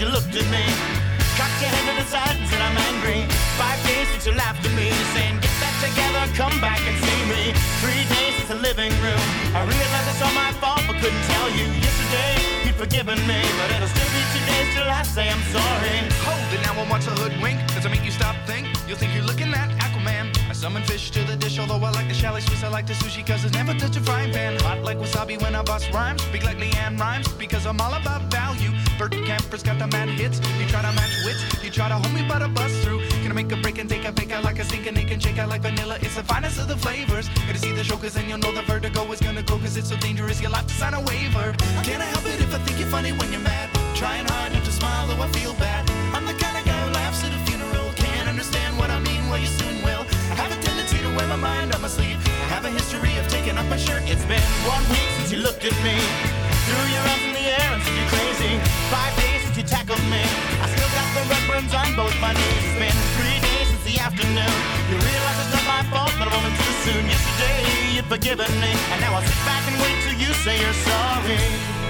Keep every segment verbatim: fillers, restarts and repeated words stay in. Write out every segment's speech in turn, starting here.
you looked at me. Cocked your head to the side and said I'm angry. Five days since you laughed at me, saying get back together, come back and see me. Three days since the living room. I realized it's all my fault but couldn't tell you. Yesterday you'd forgiven me, but it'll still be two days till I say I'm sorry. Hold it now and watch a hoodwink. Does it make you stop think? You'll think you're looking at Aquaman. I summon fish to the dish, although I like the chalet Swiss, I like the sushi cause it's never touch a frying pan. Hot like wasabi when I bust rhymes. Speak like Leanne Rhymes because I'm all about value. Bert Camper's got the mad hits. You try to match wits, you try to hold me but I bust through. Gonna make a break and take a fake out like a sink and they can shake out like vanilla. It's the finest of the flavors. Gonna see the show cause then you'll know the vertigo is gonna go cause it's so dangerous you'll have to sign a waiver. Can I help it if I think you're funny when you're mad? Trying hard not to smile though I feel bad. I'm the kind of guy who laughs at a funeral. Can't understand what I mean, well you soon will. I have a tendency to wear my mind on my sleeve. I have a history of taking off my shirt. It's been one week since you looked at me. Threw your arms in the air and said you're crazy. Five days since you tackled me. I still got the red burns on both my knees. It's been three days since the afternoon. You realize it's not my fault, but I'm only too soon. Yesterday you'd forgiven me, and now I'll sit back and wait till you say you're sorry.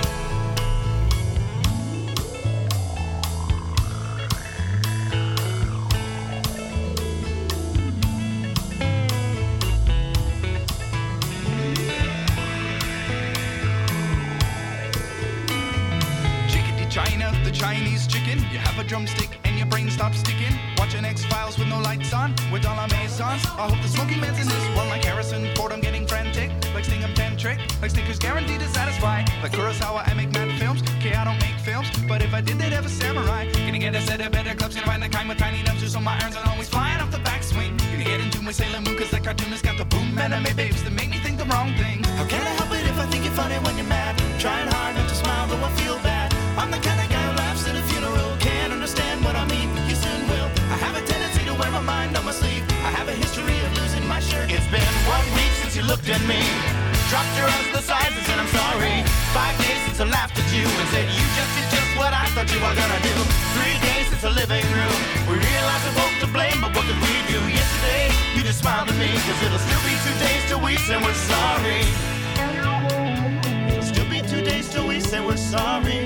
China, the Chinese chicken. You have a drumstick and your brain stops sticking. Watching X-Files with no lights on, with all our maisons. I hope the smoking man's in this one like Harrison Ford. I'm getting frantic, like Sting I'm tantric, like Snickers guaranteed to satisfy. Like Kurosawa, I make mad films. Okay, I don't make films, but if I did, they'd have a samurai. Gonna get a set of better clubs, gonna find the kind with tiny nubs, so my irons are always flying off the backswing. Gonna get into my Sailor Moon, cause the cartoonist got the boom anime babes that make me think the wrong thing. How can I help it if I think you're funny when you're mad? Trying hard not to smile, though I feel bad. I'm the kind of guy who laughs at a funeral. Can't understand what I mean, you soon will. I have a tendency to wear my mind on my sleeve. I have a history of losing my shirt. It's been one week since you looked at me. Dropped your arms to the sides and said I'm sorry. Five days since I laughed at you and said you just did just what I thought you were gonna do. Three days since the living room. We realized we're both to blame, but what could we do? Yesterday you just smiled at me, cause it'll still be two days till we say we're sorry. It'll still be two days till we say we're sorry.